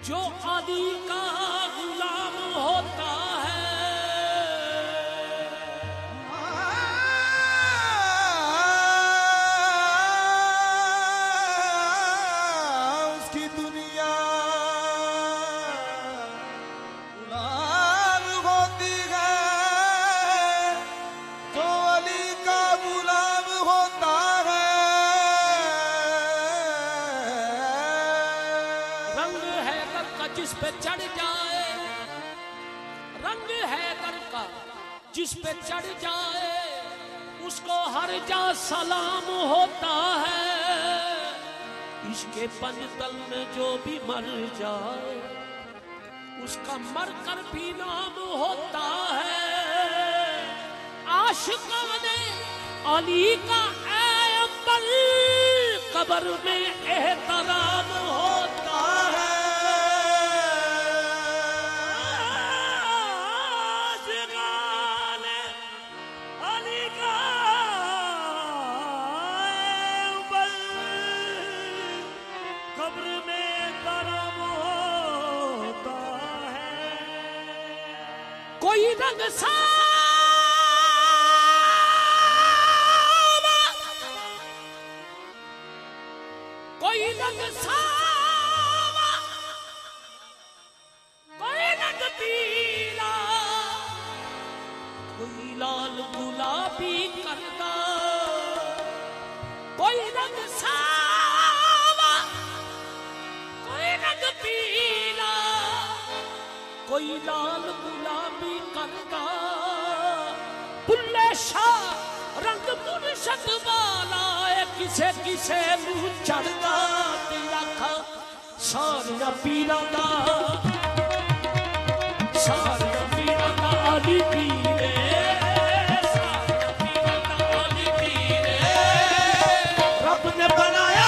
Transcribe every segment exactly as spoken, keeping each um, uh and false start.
जो अली का गुलाम होता है उसकी दुनिया गुलाम होती है। जो अली का गुलाम होता है रंग है दर का जिस पे चढ़ जाए, रंग है दर का जिस पे चढ़ जाए उसको हर जा सलाम होता है। इसके पंजतल में जो भी मर जाए उसका मर कर भी नाम होता है। आशिकों ने अली का ऐ अंबर कब्र में एहतराम होता है। कोई रंग सावा, कोई रंग सावा, कोई रंग पीला, कोई लाल गुलाबी करदा। कोई रंग सावा, कोई रंग पीला, कोई लाल गुलाबी करदा। बुल्ले शाह रंग मुर्शद वाला है, किसे किसे मुंह चढ़दा। आखा सारिया पीरां दा, सारिया पीरां दा अली पीरे, सारिया पीरां दा अली पीरे। रब ने बनाया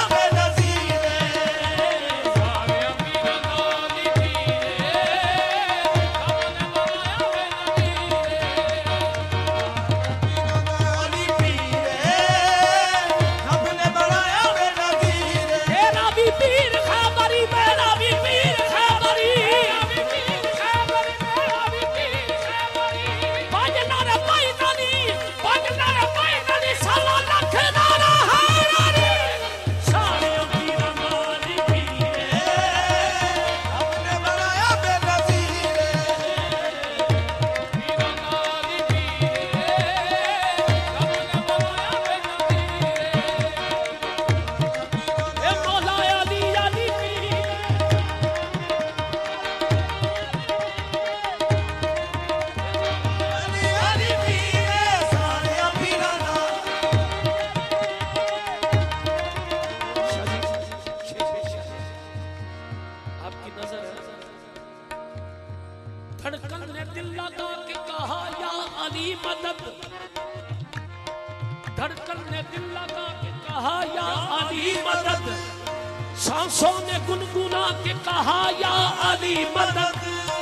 सांसों ने गुनगुना के कहा या अली मदद।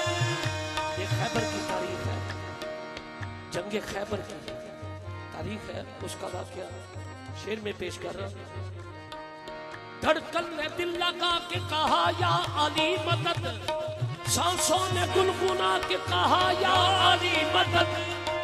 ये खैबर की तारीख है, जंगे खैबर की तारीख है, उसका वाकया शेर में पेश कर रहा हूं। धड़कन ने दिल लगा के कहा या अली मदद, सांसों ने गुनगुना के कहा या अली मदद।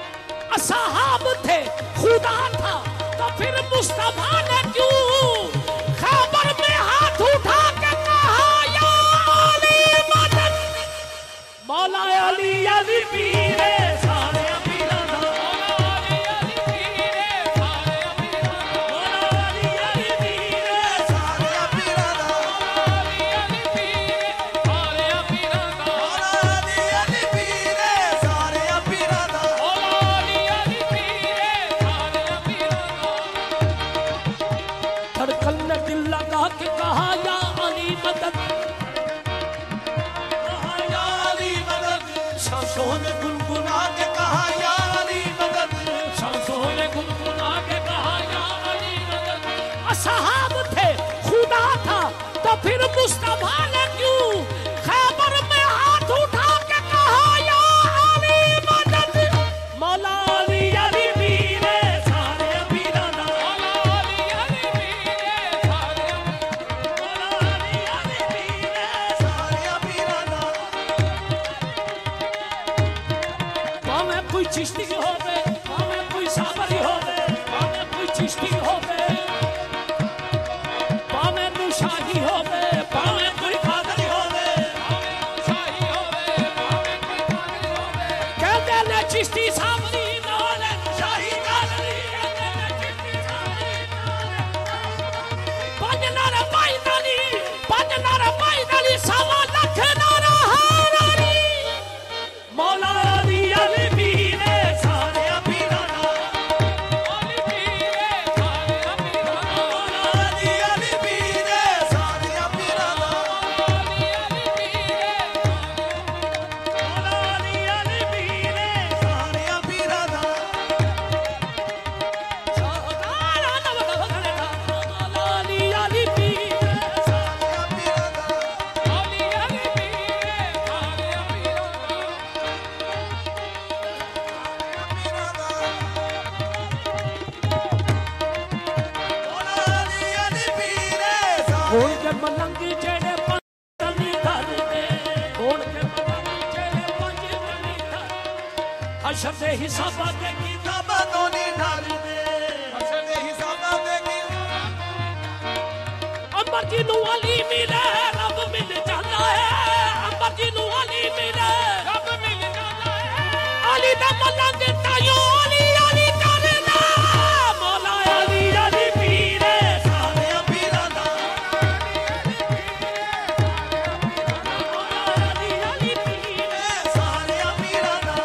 असहाब थे खुदा था तो फिर मुस्तफा ने क्यों खैबर में हाथ उठा के कहा या अली मदद। मौला अली अली पीरे सारे पीरा दा, अली अली पीरे सारे पीरा दा, मौला अली अली पीरे सारे पीरा दा, अली अली पीरे सारे पीरा दा, मौला अली अली पीरे सारे पीरा दा, मौला अली अली पीरे सारे पीरा दा। धड़कन ने दिल लगा के कहा या अली मदद, कहा या अली मदद। सांसों ने गुनगुना के कहा या अली मदद, सांसों ने गुनगुना के कहा या अली मदद। असहाब थे खुदा था तो फिर मुस्तफा ने क्यों खैबर में हाथ उठा के कहा या अली मदद। मौला अली अली पीरे सारे पीरा दा, मौला अली अली पीरे सारे, मौला अली अली पीरे सारे पीरा हशर दे हिसाबां दे किताबां तो नहीं ढलदे हशर दे हिसाबां दे अंबर जी नू अली मिले रब मिल जाता है अंबर जी नू अली मिले रब मिल जाता है अली दा मलंग तायो अली अली करदा मौला अली अली पीरे सारे पीरां दा अली अली पीरे सारे पीरां दा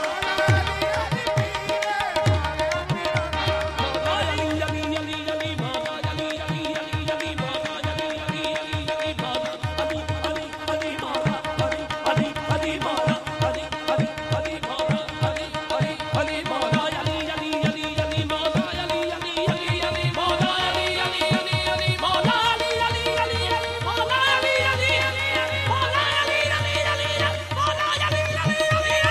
अली अली अली अली मौला अली अली अली अली मौला अली अली अली अली मौला अली अली अली मौला अली अली अली मौला अली अली अली मौला अली अली अली मौला अली अली अली अली मौला अली अली अली अली मौला अली अली अली अली मौला अली अली अली अली मौला अली अली अली अली मौला अली अली अली मौला अली अली अली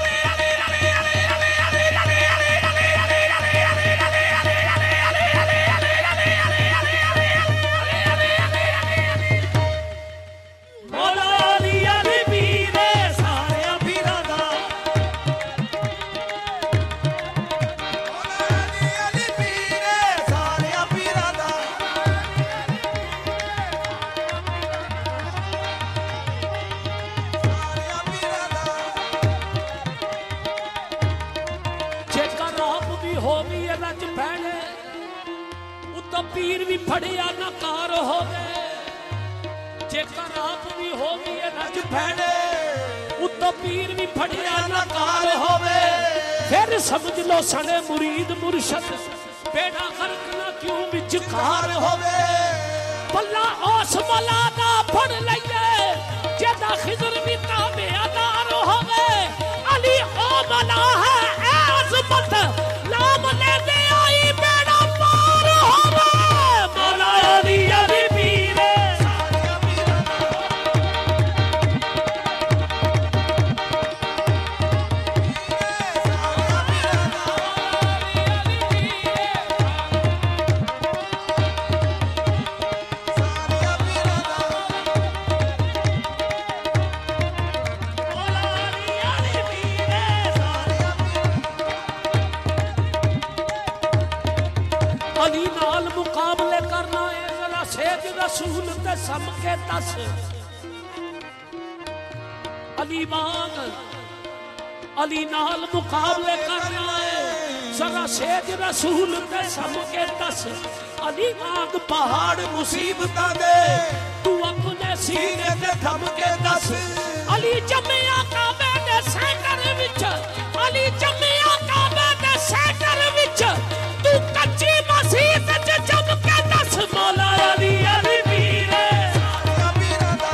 मौला अली अली पीरे सारे पीरां दा अली अली पीरे सारे पीरां दा सारे पीरां दा जेकर राम भी होवी रज पैणे उतो पीर भी फड़िया ना कार होवे जेकर राम भी होवी रज पैणे उतो पीर भी फड़िया ना कार होवे फिर समझ लो सने मुरीद मुर्शद बेड़ा गर्क ना क्यों विच कार होवे पल्ला ओस मला दा फड़ लइए जेदा खिजर भी ताबेदार होवे अली ओ मला है ए अजमत नाम लेते आई बेड़ा पार होवे मौला अली अली पीरे सारे पीरां दा सारे पीरां दा सारे पीरां दा मौला अली अली पीरे सारे अली नाल मुकाबले करना है जरा सेज रसूल ते सम के दस अली वांग अली नाल मुकाबले करना है जरा सेज रसूल ते सम के दस अली वांग पहाड़ मुसीबतां दे तू अपने सीने सीने ते थम के दस अली जम्मिया काबे दे सेंटर विच अली जम्मिया काबे दे सेंटर विच तू कच्ची मसीत च जम के दस मौला अली अली पीरे सारे पीरां दा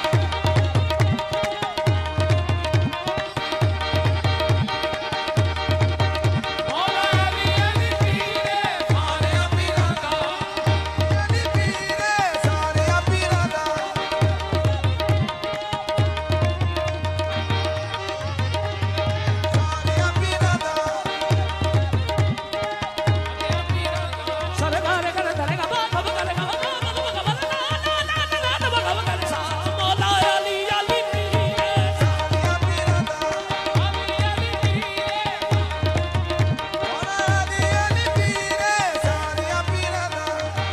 मौला अली अली पीरे सारे पीरां दा अली पीरे सारे पीरां दा सारे पीरां दा सरे गारे करे धरे गा बाबा करे गा मौला अली अली पीरे सारे पीरां दा मौला अली अली पीरे सारे पीरां दा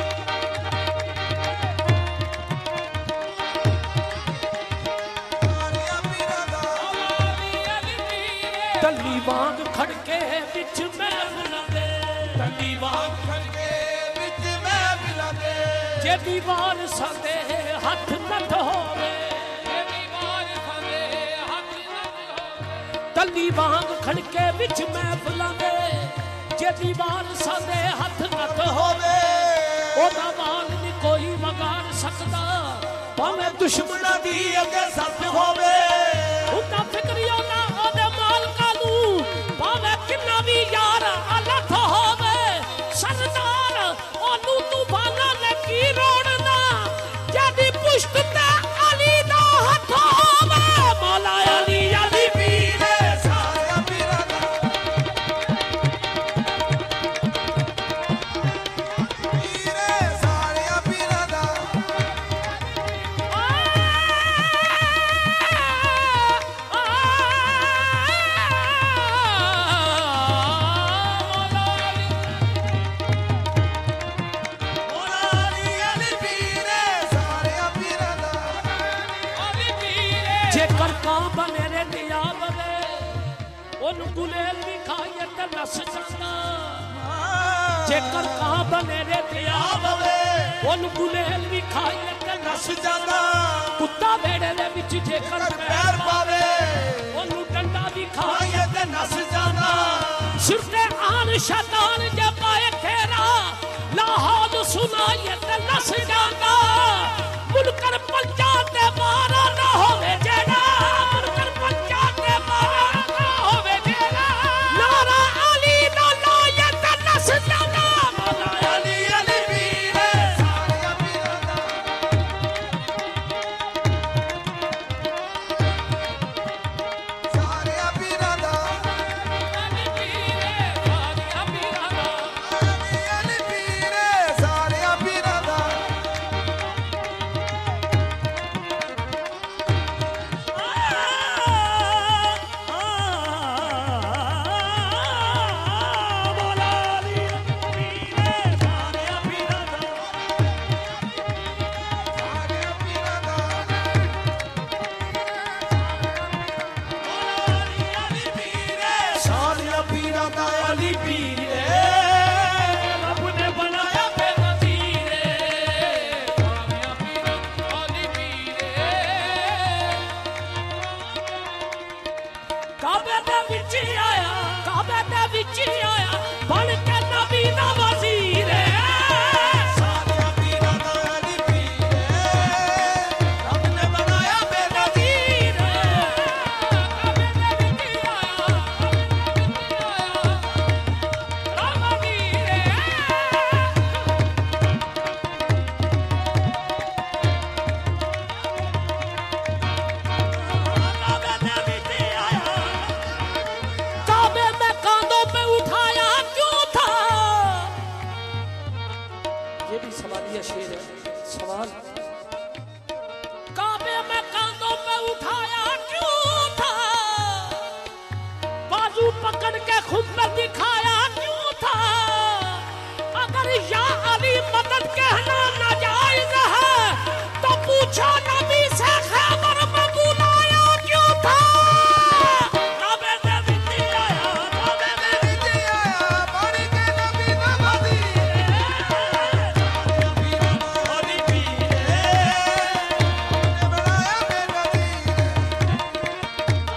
सारे पीरां दा तली वांग खड़के विच मैं बुलांदे तली वांग खड़के विच महफिलां दे जे दीवार सादे हथ नथ होवे तली वांग खड़के विच मैं बुलांदे जे दीवार सादे हथ नथ होवे ओदा माल नी कोई वगाड़ सकदा भाਵੇਂ दुश्मना दी अगे सत होवे उदा फिक्रियो ना ओदे मालका नू भाਵੇਂ किन्ना भी यार अलथ होवे सरदार ओनू तूफाना ने की रोड़ना जदी पुश्त ते अली दा हथ होवे मौला अली अली पीरे सारे पीरां दा पीरे सारे पीरां दा जेकर कां बने रे दिया बवे उन गुलेल भी खाइए ते नस जाना जेकर कां बने रे दिया बवे उन गुलेल भी खाइए ते नस जाना कुत्ता बेड़े दे विच जेकर पैर पावे उन डंडा भी खाइए ते नस जाना सिर ते आन शैतान जे पाए फेरा लाहौल सुनाइए ते नस जाना मुनकर पंजा ते मारा ना होवे जेड़ा मुनकर पंजा ते मारा ना होवे जेड़ा नारा अली दा लाए ते नस जाना मौला अली अली पीरे सारे पीरां दा सारे पीरां दा अली पीरे सारे पीरां दा अली पीरे सारे पीरां दा मौला अली पीरे सारे पीरां दा सारे पीरां दा सारिया पीरा दा अली पीरे रब ने बनाया बेनज़ीरे सारिया पीरा अली पीरे काबे दे विच आया काबे दे विच आया बन के नबी दा वज़ीर सारे पीरां दा अली पीरे रब ने बनाया बेनज़ीर काबे दे विच आया राम वीरे काबे में कांधों पे उठाया क्यों था ये भी सवालिया शेर है सवाल काबे में कांधों पे उठाया क्यों था बाजू पकड़ के खुद पर दिखाया क्यों था अगर या अली मदद कहना नाजायज है तो पूछो नबी से खैबर में बुलाया क्यों था काबे दे विच आया काबे दे विच आया बन के नबी दा वज़ीर पीरां दा अली पीरे ने बनाया बेनज़ीर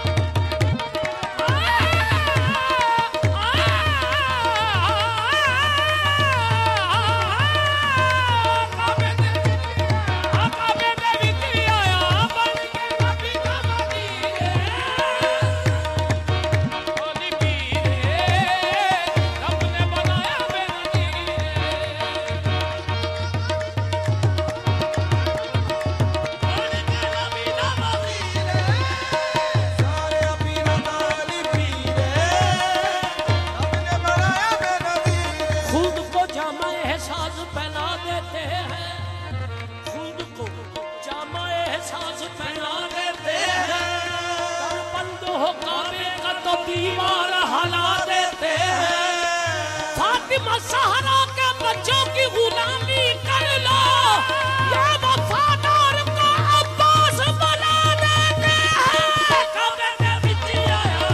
सारे पीरां दा अली पीरे रब ने बनाया बेनज़ीर खुद को जामा एहसास पहना देते हैं खुद को जामा एहसास पहना देते हैं कर बंद हो काबे का तो दीवार हला देते हैं फातिमा सहरा के बच्चों की गुलामी कर लो ये वफादार को अब्बास बना देते हैं काबे दे विच आया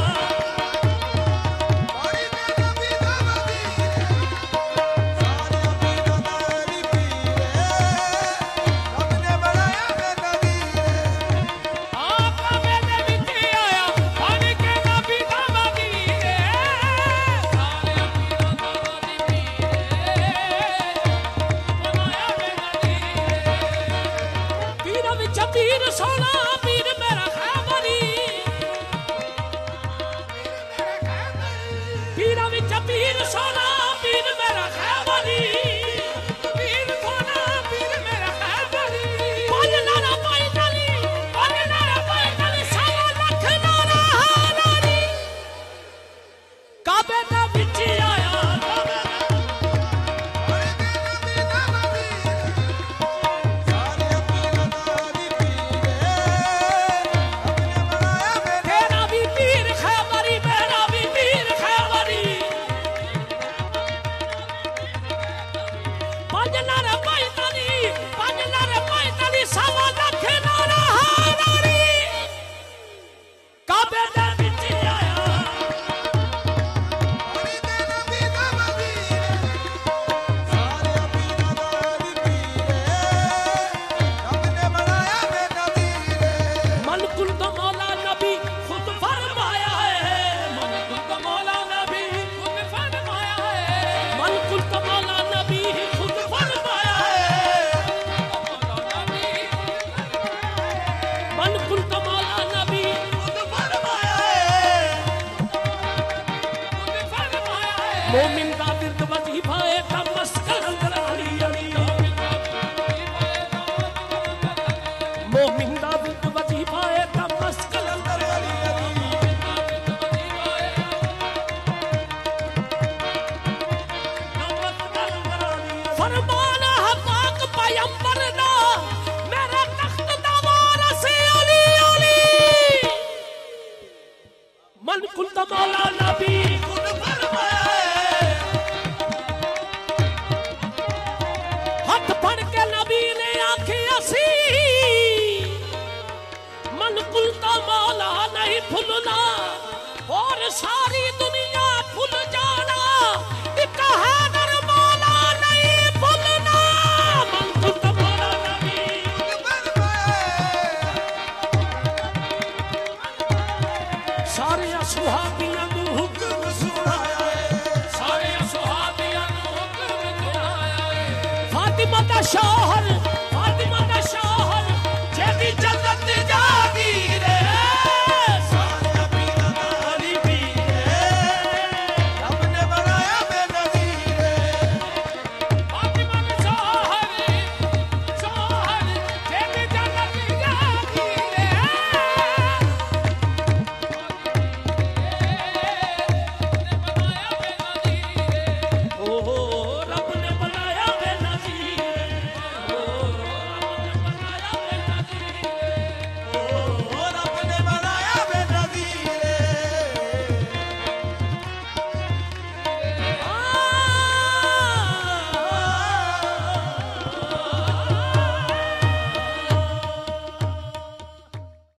बन के नबी दा वज़ीर सारे पीरां दा अली पीरे रब ने बनाया बेनज़ीर आपका मेरे विच आया बन के नबी दा वज़ीर सारे पीरां दा अली पीरे काबे दे विच आया हरि दे नबी दा वजीर सारे पीरां दा हरि पीर रब ने बनाया बेनज़ीर मलकुल का मौला नबी खुद फरमाया है मलकुल का मौला नबी खुद फरमाया है मलकुल का मौला नबी खुद फरमाया है मलकुल का मौला नबी खुद फरमाया है खुद फरमाया है मोमिन का विरद वजीफा है का मस्कर अंदर अली अली मोमिन का विरद वजीफा है का मस्कर अंदर अली अली फरमान है पाक पैगंबर दा मेरा तख्त दा वारिस अली अली मलकुल का मौला नबी खुद फरमाया है हाथ फड़ के नबी ने आखे असी मलकुल का मौला नहीं भूलना और सारी दुनिया भूल जाना एक हैदर मौला नहीं भूलना मलकुल का मौला नबी सारे सुहाबियां नू हुक्म सुनाया है सारे सुहाबियां नू हुक्म सुनाया है फातिमा दा शौहर